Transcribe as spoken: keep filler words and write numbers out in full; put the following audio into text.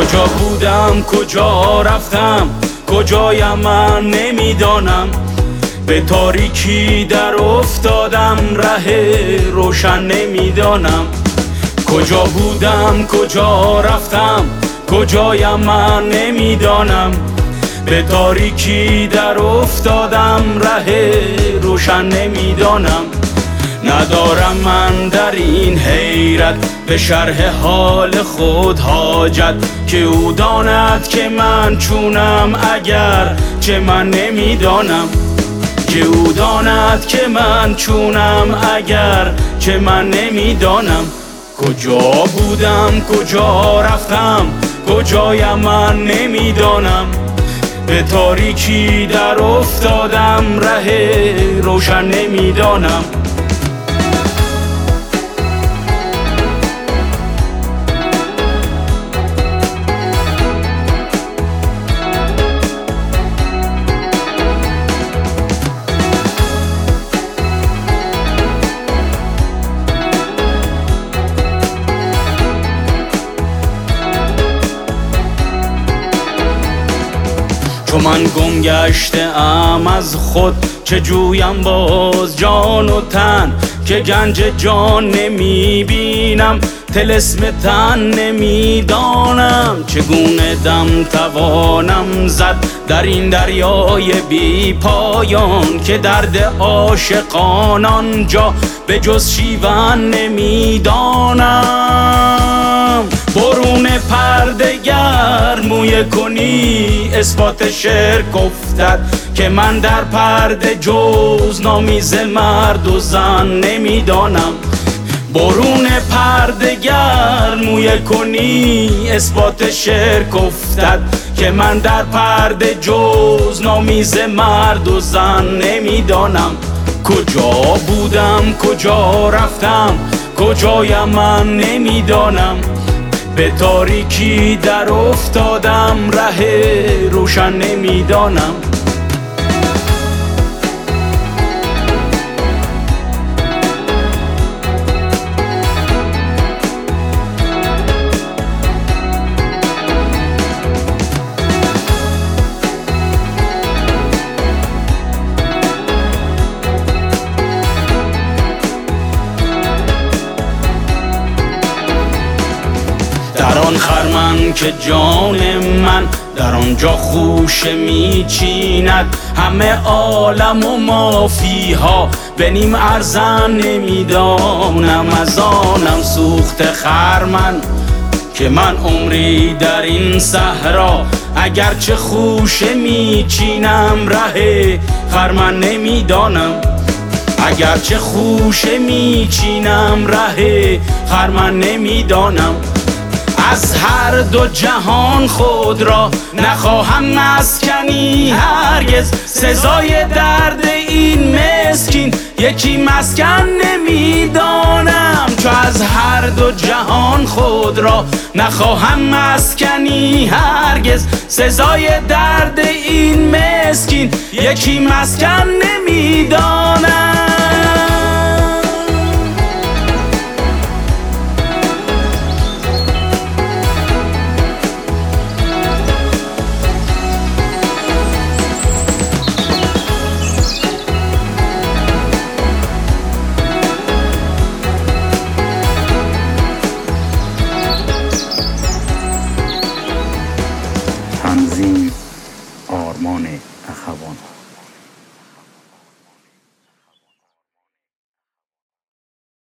کجا بودم کجا رفتم کجایم من نمیدانم، به تاریکی در افتادم ره روشن نمیدانم. کجا بودم کجا رفتم کجایم من نمیدانم، به تاریکی در افتادم ره روشن نمیدانم. ندارم من در این حیرت به شرح حال خود حاجت، که او داند که من چونم اگر چه من نمیدانم، که او داند که من چونم اگر چه من نمیدانم. کجا بودم کجا رفتم کجایم من نمیدانم، به تاریکی در افتادم ره روشن نمیدانم. چون من گم گشته‌ام از خود، چه جویم باز جان و تن، که گنج جان نمی بینم طلسم تن نمی دانم. چگونه دم توانم زد در این دریای بی پایان، که درد عاشقان آنجا به جز شیون نمی دانم. برون پرده گر مویه کنی اثبات شرک افتد، که من در پرده جز نامیز مرد و زن نمیدانم. برون پرده گر مویه کنی اثبات شرک افتد، که من در پرده جز نامیز مرد و زن نمیدانم. کجا بودم کجا رفتم کجایم من نمیدانم، به تاریکی در افتادم ره روشن نمیدانم. در آن خرمن که جان من در آنجا خوشه میچیند، همه عالم و مافیها به نیم ارزن نمیدانم. از آنم سوخت خرمن که من عمری در این صحرا، اگرچه خوشه میچینم ره خرمن نمیدانم. اگرچه خوشه میچینم ره خرمن نمیدانم. از هر دو جهان خود را نخواهم مسکنی هرگز، سزای درد این مسکین یکی مسکن نمیدانم. چو از هر دو جهان خود را نخواهم مسکنی هرگز، سزای درد این مسکین یکی مسکن نمیدانم.